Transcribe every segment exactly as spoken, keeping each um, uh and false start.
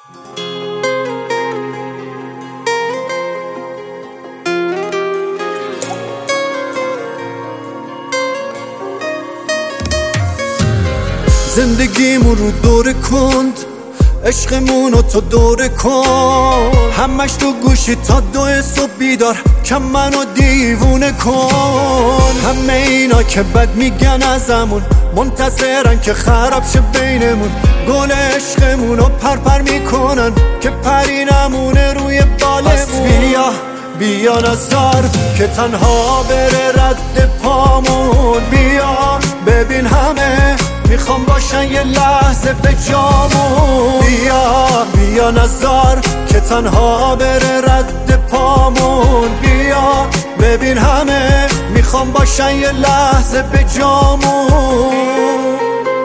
زندگیمون رو دور کند، عشقمونو تو دور کن، همش تو گوشی تا دو صبح بیدار، کم منو دیوونه کن. همه اینا که بد میگن ازمون، منتظرن که خراب شه بینمون. گل عشقمونو پرپر میکنن که پری نمونه روی بالمون. پس بیا بیا نزار که تنها بره رد پامون. بیا ببین همه میخوام باشن یه لحظه به جامون. بیا بیا نزار که تنها بره رد پامون. بیا ببین همه میخوام باشن یه لحظه به جامون.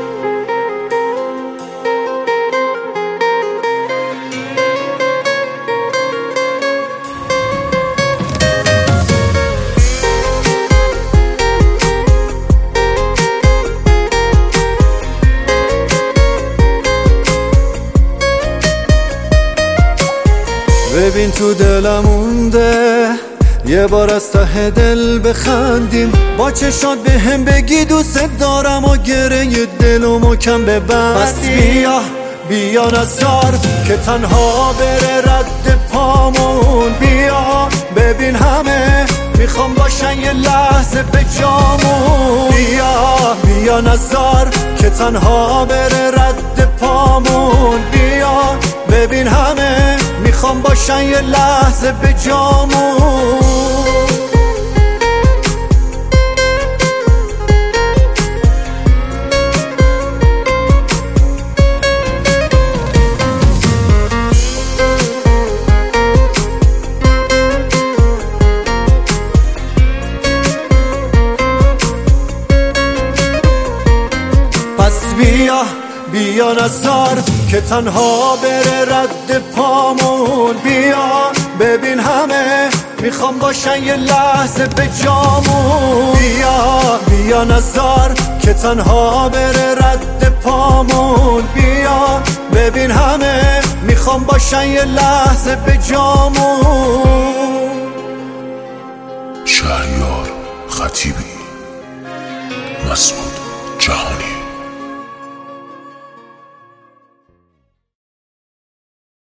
ببین تو دلم مونده یه بار از ته دل بخندیم، با چشات به هم بگی دوست دارم و گره دلو محکم ببندیم. پس بیا بیا نزار که تنها بره رد پامون. بیا ببین همه میخوام باشن یه لحظه به جامون. بیا بیا نزار که تنها بره رد پامون. بیا ببین همه میخوام باشن یه لحظه به جامون. پس بیا بیا نزار که تنها بره رد پامون. بیا ببین همه میخوام باشن یه لحظه به جامون. بیا بیا نزار که تنها بره رد پامون. بیا ببین همه میخوام باشن یه لحظه به جامون. شهریار خطیبی مسئول